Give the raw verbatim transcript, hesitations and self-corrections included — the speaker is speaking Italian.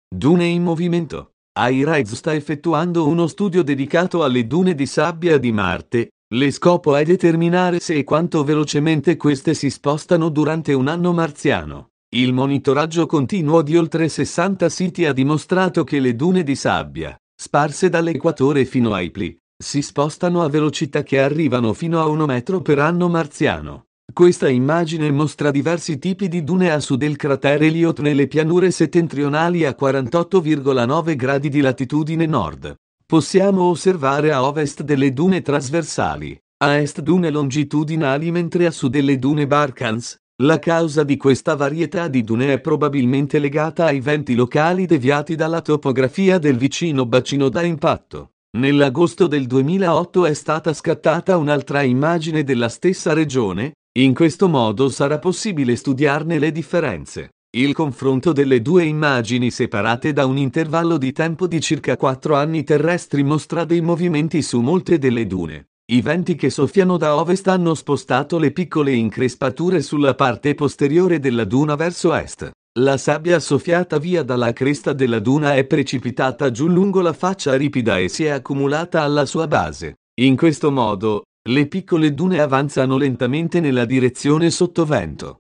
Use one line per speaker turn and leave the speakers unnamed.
Dune in movimento. iRides sta effettuando uno studio dedicato alle dune di sabbia di Marte. Lo scopo è determinare se e quanto velocemente queste si spostano durante un anno marziano. Il monitoraggio continuo di oltre sessanta siti ha dimostrato che le dune di sabbia, sparse dall'equatore fino ai poli, si spostano a velocità che arrivano fino a un metro per anno marziano. Questa immagine mostra diversi tipi di dune a sud del cratere Elliott nelle pianure settentrionali a quarantotto virgola nove gradi di latitudine nord. Possiamo osservare a ovest delle dune trasversali, a est dune longitudinali mentre a sud delle dune Barkans. La causa di questa varietà di dune è probabilmente legata ai venti locali deviati dalla topografia del vicino bacino da impatto. Nell'agosto del duemilaotto è stata scattata un'altra immagine della stessa regione. In questo modo sarà possibile studiarne le differenze. Il confronto delle due immagini separate da un intervallo di tempo di circa quattro anni terrestri mostra dei movimenti su molte delle dune. I venti che soffiano da ovest hanno spostato le piccole increspature sulla parte posteriore della duna verso est. La sabbia soffiata via dalla cresta della duna è precipitata giù lungo la faccia ripida e si è accumulata alla sua base. In questo modo, le piccole dune avanzano lentamente nella direzione sottovento.